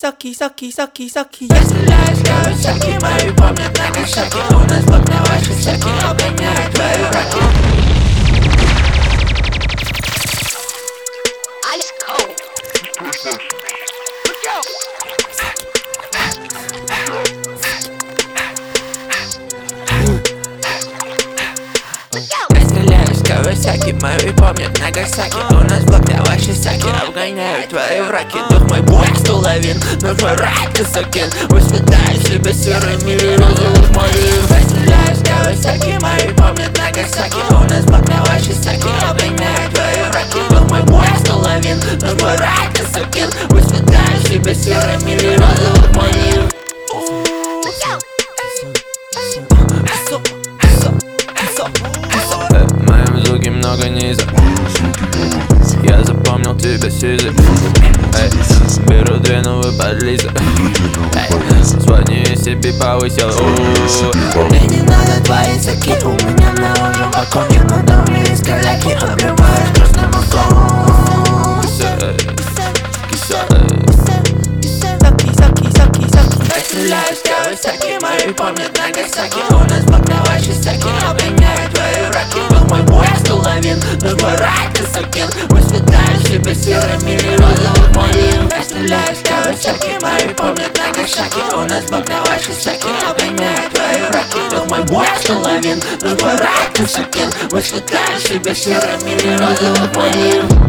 Соки, соки, соки, соки. Я стреляю, ставлю соки, мои помнят много шаги. У нас блок на ваши соки, обгоняют твои враги. Я стреляю с Кавасаки, мои помнят Нагасаки. У нас блок на ваши саки, обгоняют твои враги. Дух мой бой, стуловин, но твой рай ты сокин. Воспитаю себя серыми розовых малин. Я стреляю с Кавасаки, мои помнят Нагасаки. У нас блок на ваши саки, обгоняют твои враги. Дух мой бой, стуловин, но твой рай ты сокин. Воспитаю себя серыми розовых малин. В моем звуке много низа. Я запомнил тебя сизы. Беру две новые подлизы. Звони, себе повысил. Мне не надо твои соки, у меня на ужин покончик. На доме из коляки, обрываешь красным мостом. Соки, соки, соки, соки. Я стреляю с Кавасаки, мои помнят Нагасаки. У нас блок на ваши саки, обгоняют твои враги. Был мой бой, стуловин, но твой рай ты сокин. Воспитаю себя серыми розовых малин. Я стреляю с Кавасаки, мои помнят Нагасаки. У нас блок на ваши саки, обгоняют твои враги. Был мой бой, стуловин, но твой рай ты сокин. Воспитаю себя серыми розовых малин.